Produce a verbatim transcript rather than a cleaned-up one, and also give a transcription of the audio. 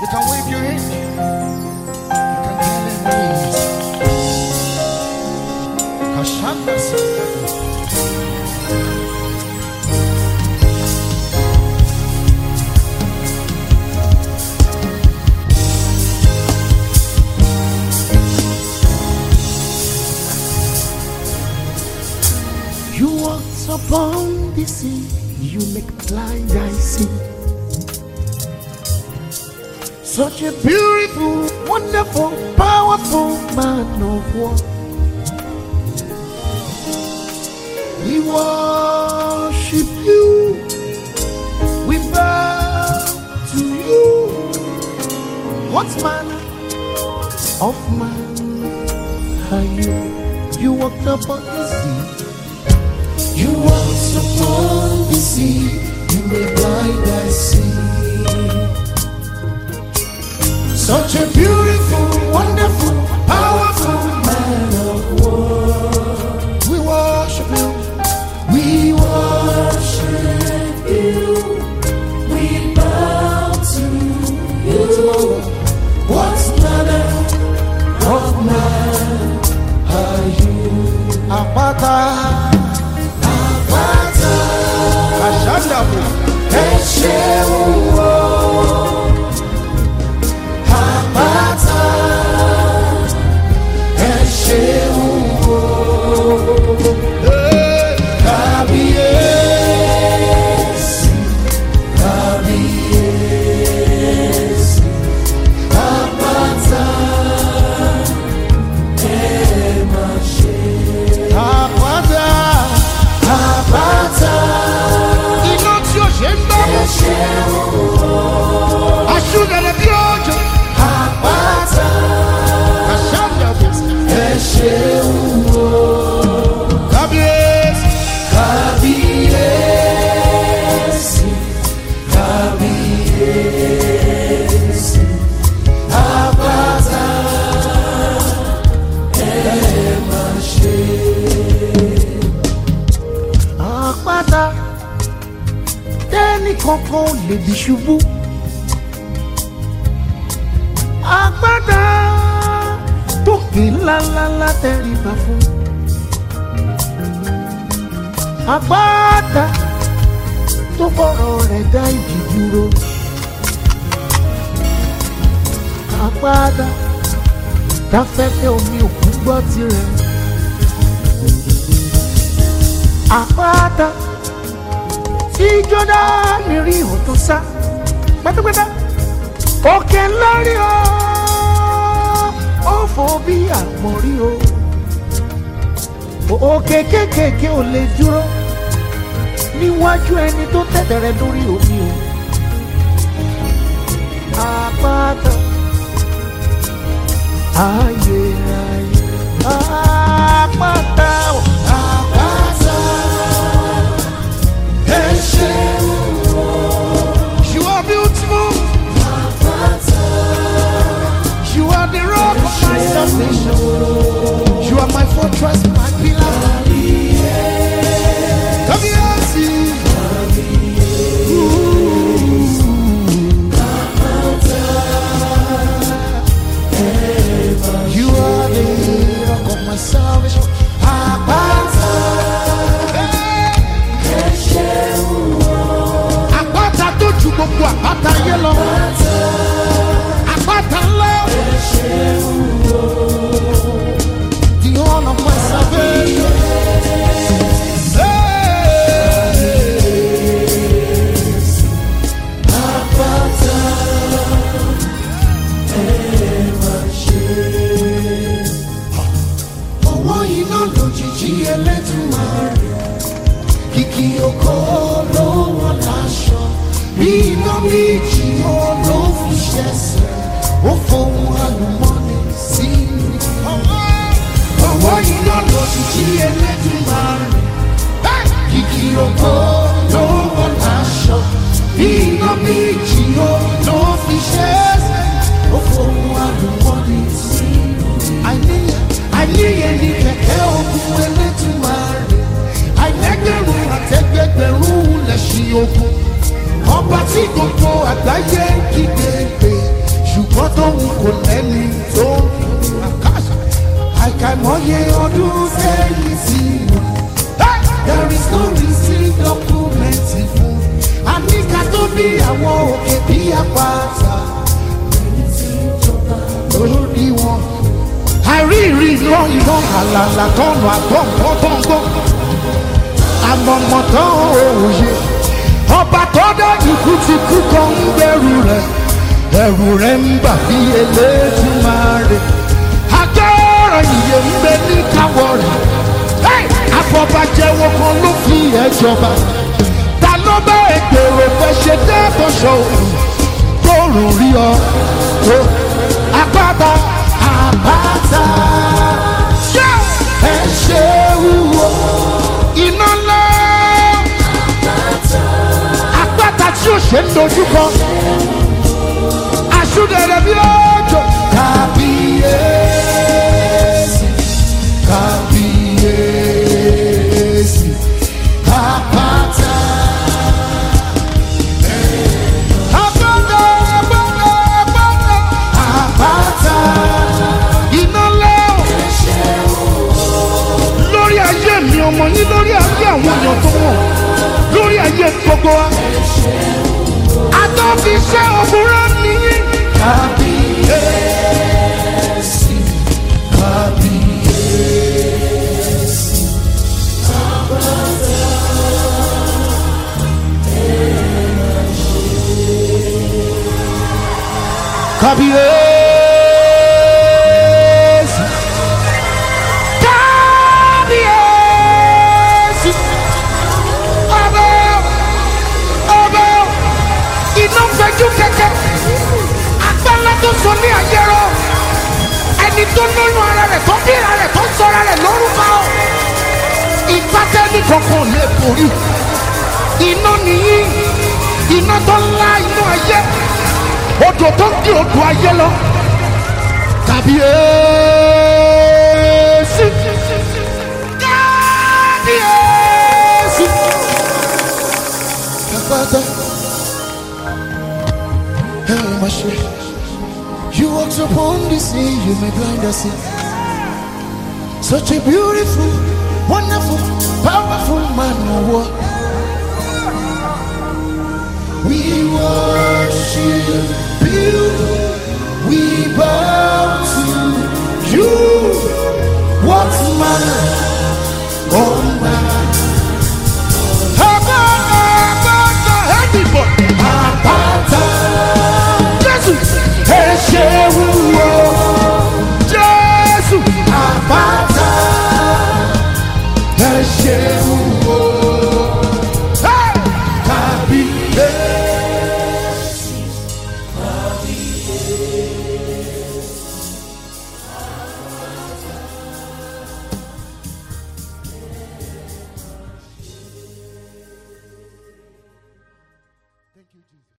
You can wave your hand. You can tell him please. Kashanda you walked upon the sea, you make blind eyes see. Such a beautiful, wonderful, powerful man of war. We worship you, we bow to you. What manner of man are you? You walked upon the sea. You walked upon the sea, you made blind eyes see. Such a beautiful, wonderful, powerful man of war. We worship you, we worship you, we bow to you. What manner of man are you? Apata. Ashadabu, Eshewo, Apata, Eshewo, Kabiesi, Kabiesi, Apata, Emashe, Apata, Apata. I should have been Apata, Kabiesi, Kabiesi, Kabiesi, Apata, Emashe, Apata. Tẹ́nì kankan lè bí ṣubú. Àpáta tókè ńláńlá tẹríba fún. Àpáta tó fọ̀rọ̀ rẹ̀ dá ìjì dúró. Àpáta táfẹ́fẹ́ omi òkun gbọ́ tirẹ̀. Àpáta tí Jọ́dánì rí òtún sá pátápátá. Òkè lórí o, ó fò bí àgbọ̀nrí o. Òkè kékèké ò lè dúró níwájú ẹni tó tẹ̀tẹ̀rẹ̀ lórí omi o. Àpáta ayérayé, àpáta o. Àpáta ẹ ṣeun o. You are beautiful. You are the rock of my salvation. You are my fortress, my pillar. Come here, see. You are the rock of my salvation. Àpáta tó ju gbogbo àpáta yé lọ. Àpáta ńlá. The horn of my salvation. Àpáta ọwọ́ iná lójijì Ẹlẹ́dùmarè. Kìkì ògo ló wọ̀ láṣọ. Bí iná méjì ó ló fi ṣẹ̀ṣẹ̀. Ó fohùn àlùmọ́nì sí mi. Ọwọ́ iná lójijì Ẹlẹ́dùmarè. Kìkì ògo ló wọ̀ láṣọ. Bí iná méjì ó ló fi ṣẹ̀ṣẹ̀. Ó fohùn àlùmọ́nì sí mi. Àìníye ni kẹ̀kẹ́ ogun Ẹlẹ́dùmarè. Àìlẹ́gbẹ̀rún àtẹgbẹ̀gbẹ̀rún lẹ̀ṣin ogun. Ọba tí gbogbo àgbáyé ń kígbe pé ọdún sẹ́yìn sí wa. There is no receipt document fún. Àníkà tó bí àwọn òkè bí àpáta. Lórí wọn. Àìrí ìrì ìran ìran àlàlà tọ́nù àtọ́ǹtọ́ǹtọ́. Àmọ̀mọ̀ tán òòyè. Ọba tó dá ikú ti kú kan ń bẹ̀rù rẹ̀. Ẹ̀rù rẹ̀ ń bà bí Elédùmarè. Agbára ìyè ń bẹ ní káwọ́ rẹ̀. Afọbajẹ́wọ́ kan ló fi ẹ̀ jọba. Ta ló bá ègbèrò fẹ́ ṣe dẹ́bọ̀ṣọ́ òòrùn? Tóòrùn rí ọ tó àpáta àpáta. Ẹ ṣe wúwo iná ńlá. Àpáta tí ó ṣe ń dojúkọ. Àṣùdẹ̀rẹ̀ bí òjò. Kábíyèsí, kábíyèsí, àpáta. Àpáta, àpáta, àpáta, àpáta. Iná ńlá. Lórí ayé mi ọmọ yín, lórí ayé àwọn èèyàn tó wọ̀, lórí ayé gbogbo wa. Àtọ́fi iṣẹ́ òwúrọ̀ nìyí. Kábíyèsí, kábíyèsí, àpáta. Kábíyèsí, kábíyèsí, ọba ọba iná fẹjú kẹkẹ. Agbára tó sọ ní àjẹrọ. Ẹni tó lóyún ara rẹ̀ tó bí ara rẹ̀ tó sọra rẹ̀ lórúkọ. Ìpàtẹ́ni kankan lè borí. Iná nìyí. Iná tó ńlá inú ayé. Odò tó ń di odò ayé lọ. Kábíyèsí. Kábíyèsí. Àpáta. You walked upon the sea, you may blind the sea. Such a beautiful, wonderful, powerful man of war. We worship you, we bow to you. What manner